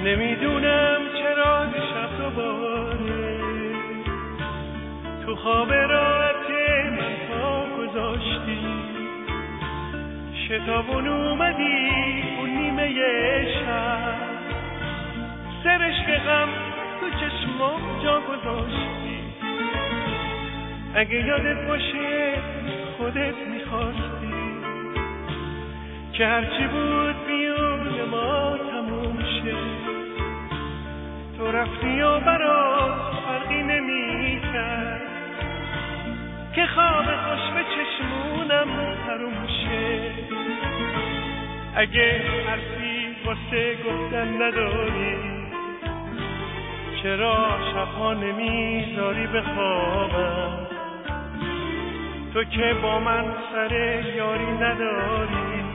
نمیدونم چرا شب دوباره تو خواب راحت من پا گذاشتی، شتابون اومدی اون نیمه شب، سرشک غم تو چشمام جا گذاشتی. اگه یادت باشه خودت میخواستی که هرچی بود بیون ما تموم شه، تو رفتی و برات فرقی نمی‌کرد که خواب خوش به چشمونم حروم شه. اگه حرفی واسه گفتن نداری، چرا شبها نمیذاری بخوابم؟ تو که با من سر یاری نداری،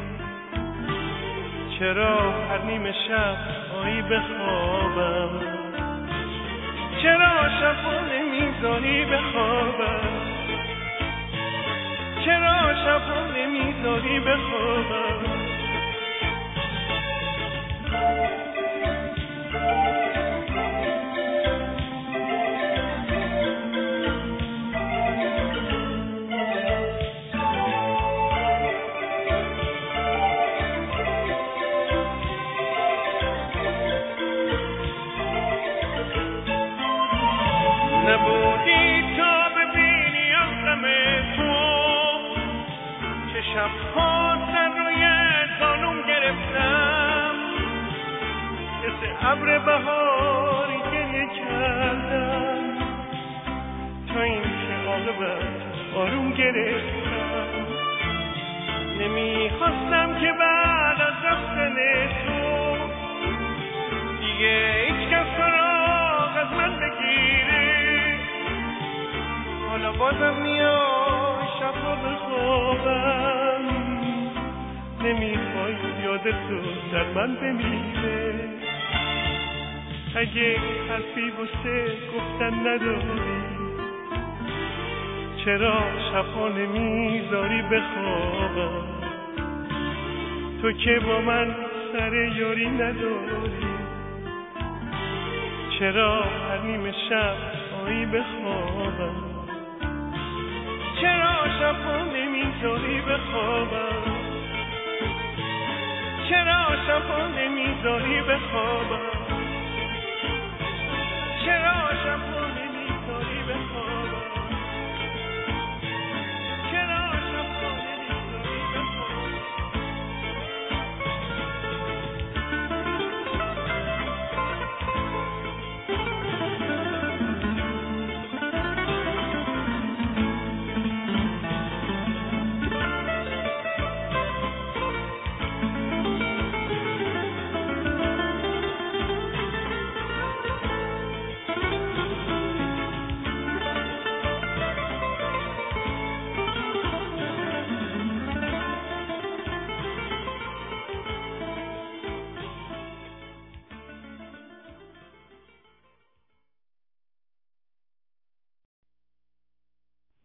چرا هر نیمه شب آیی بخوابم؟ چرا شبها نمیذاری بخوابم؟ چرا شبها نمیذاری بخوابم؟ نبودی تا ببینی آخم تو، که شبها سر روی زانوم گرفتم، مثل ابر بهاری گریه کردم، تا این که عاقبت آروم گرفتم. نمیخواستم که بعد از رفتن تو دیگه هیچ کس سراغ از من بگیره. حالا بازم میای شب رو بخوابم، نمیخوای یاد تو در من بمیره. اگه حرفی واسه گفتن نداری، چرا شبها نمیذاری بخوابم؟ تو که با من سر یاری نداری، چرا هر نیمه شب آیی بخوابم؟ چرا شبها نمیذاری بخوابم؟ چرا شبها نمیذاری بخوابم؟ چرا شبها